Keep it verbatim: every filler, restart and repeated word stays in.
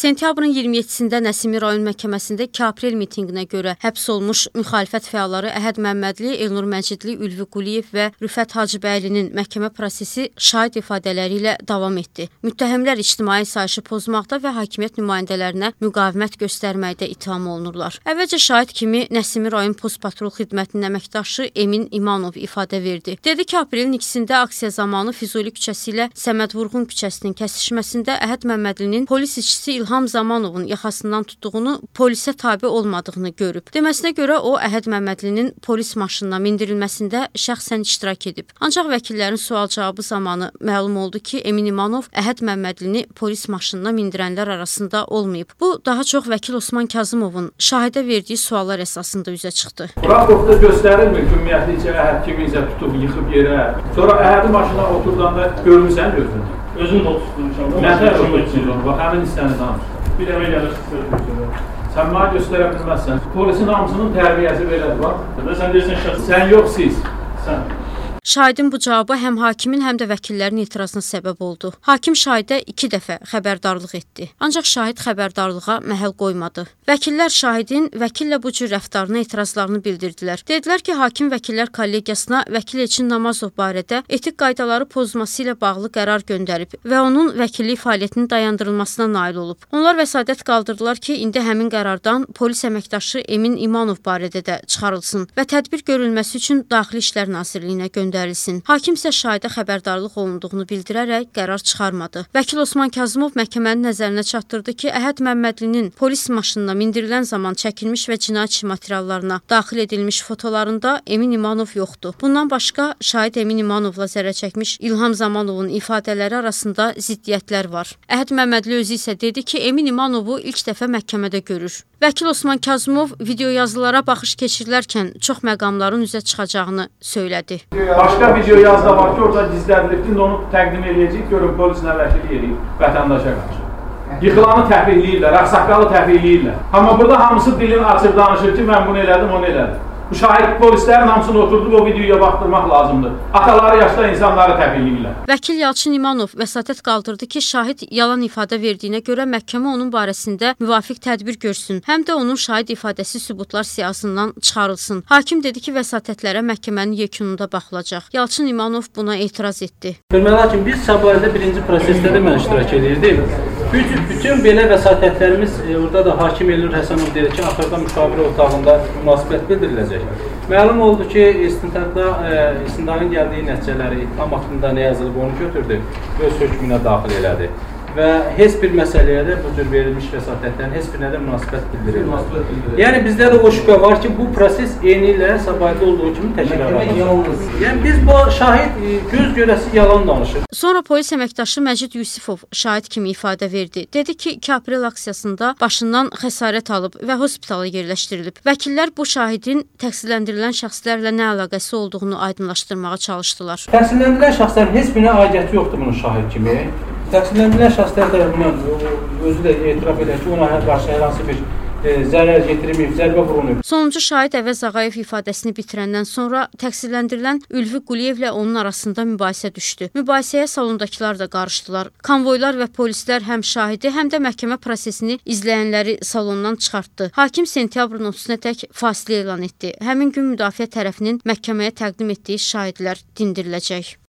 Sentyabrın iyirmi yeddisində Nəsimi rayon məhkəməsində iki aprel mitinqinə görə həbs olmuş müxalifət fəalları Əhəd Məmmədli, Elnur Məcidli, Ülvi Quliyev və Rüfət Hacıbəylinin məhkəmə prosesi şahid ifadələri ilə davam etdi. Müttəhimlər ictimai sayışı pozmaqda və hakimiyyət nümayəndələrinə müqavimət göstərməkdə ittiham olunurlar. Əvvəlcə şahid kimi Nəsimi rayon postpatrul xidmətinin əməkdaşı Emin İmanov ifadə verdi. Dedi ki, aprelin ikisində aksiya zamanı Füzuli küçəsi ilə Səməd Vurğun küçəsinin kəsişməsində Əhəd Məmmədlinin polis işçisi İlham Zamanovun yaxasından tutduğunu, polisə tabe olmadığını görüb. Deməsinə görə o, Əhəd Məmmədlinin polis maşınına mindirilməsində şəxsən iştirak edib. Ancaq vəkillərin sual-cavabı zamanı məlum oldu ki, Emin İmanov Əhəd Məmmədlini polis maşınına mindirənlər arasında olmayıb. Bu, daha çox vəkil Osman Kazımovun şahidə verdiyi suallar əsasında üzə çıxdı. Raportda göstərilmir ki, ümumiyyətlicə Əhəd kimizə tutub, yıxıb yerə. Sonra Əhədi maşına oturdanda görmüsən gözünü. Özüm də tutmuşam. Nətər tutmuşam? Bax, həmin hissəni danış. Bir əvə gəlirsin. Sən mənə göstərə bilməzsən. Polisin hamısının tərbiyəsi belədir, bax. Sən deyirsən şəxs. Sən yox, siz. Sən. Şahidin bu cavabı həm hakimin, həm də vəkillərin etirazına səbəb oldu. Hakim şahidə iki dəfə xəbərdarlıq etdi. Ancaq şahid xəbərdarlığa məhəl qoymadı. Vəkillər şahidin vəkillə bu cür rəftarına etirazlarını bildirdilər. Dedilər ki, hakim vəkillər kollegiyasına vəkil Elçin Namazov barədə etik qaydaları pozması ilə bağlı qərar göndərib və onun vəkillik fəaliyyətinin dayandırılmasına nail olub. Onlar vəsadət qaldırdılar ki, indi həmin qərardan polis əməkdaşı Emin İmanov barədə də çıxarılsın və tədbir görülməsi üçün Daxili İşlər Nazirliyinə göndərilsin. Hakim isə şahidə xəbərdarlıq olunduğunu bildirərək qərar çıxarmadı. Vəkil Osman Kazımov məhkəmənin nəzərinə çatdırdı ki, Əhəd Məmmədlinin polis maşınına mindirilən zaman çəkilmiş və cinayət işi materiallarına daxil edilmiş fotolarında Emin İmanov yoxdur. Bundan başqa, şahid Emin İmanovla zərər çəkmiş İlham Zamanovun ifadələri arasında ziddiyyətlər var. Əhəd Məmmədli özü isə dedi ki, Emin İmanovu ilk dəfə məhkəmədə görür. Vəkil Osman Kazımov video yazılara baxış keçirilərkən çox məqamların üzə çıxacağını söylədi. Başqa video yazıda var ki, orada gizlədilib ki, onu təqdim edəcək, görün polis nə vəkili eləyib vətəndaşa qarşı. Yıxılanı təfihləyirlər, ağsaqqalı təfihləyirlər. Amma burada hamısı dilini açıb danışır ki, mən bunu elədim, onu elədim. Bu şahid polislərin hamısını oturdub o videoya baxdırmaq lazımdır. Ataları yaşda insanları təfihləyirlər. Vəkil Yalçın İmanov vəsatət qaldırdı ki, şahid yalan ifadə verdiyinə görə məhkəmə onun barəsində müvafiq tədbir görsün, həm də onun şahid ifadəsi sübutlar siyahısından çıxarılsın. Hakim dedi ki, vəsatətlərə məhkəmənin yekununda baxılacaq. Yalçın İmanov buna etiraz etdi. Hörmətli hakim, biz Səbahidə birinci prosesdə də mən iştirak edirdim. Bütün belə vəsatətlərimiz, e, orada da hakim Elnur Həsənov deyir ki, axırda müşavirə otağında münasibət bildiriləcək. Məlum oldu ki, istintaqda e, istintaqın gəldiyi nəticələri ittiham haqqında nə yazılıb onu götürdü, öz hökmünə daxil elədi. Və heç bir məsələyə də bu cür verilmiş vəsatətlərin heç birinə də münasibət bildirilmez. Yəni bizdə də o şübhə var ki, bu proses eyni ilə Səbahidə olduğu kimi təkrarlanır. Yəni biz bu şahid göz görəsi yalan danışır. Sonra polis əməkdaşı Məcid Yusifov şahid kimi ifadə verdi. Dedi ki, iki aprel aksiyasında başından xəsarət alıb və hospitala yerləşdirilib. Vəkillər bu şahidin təqsirləndirilən şəxslərlə nə əlaqəsi olduğunu aydınlaşdırmağa çalışdılar. Təqsirləndirilən şəxslərin heç birinə aidiyyəti yoxdur bunun şahid kimi. Təqsirləndirilən şəxslər tərəfindən özü də etiraf edir ki, ona qarşı hər hansı bir e, zərər yetirməyib, zərbə vurulub. Sonuncu şahid Əvəz Ağayev ifadəsini bitirəndən sonra təqsirləndirilən Ülvi Quliyevlə onun arasında mübahisə düşdü. Mübahisəyə salondakılar da qarışdılar. Konvoylar və polislər həm şahidi, həm də məhkəmə prosesini izləyənləri salondan çıxartdı. Hakim sentyabrın otuzuna tək fasilə elan etdi. Həmin gün müdafiə tərəfinin məhkəməyə təqdim etdiyi şahidlər dindiriləcək.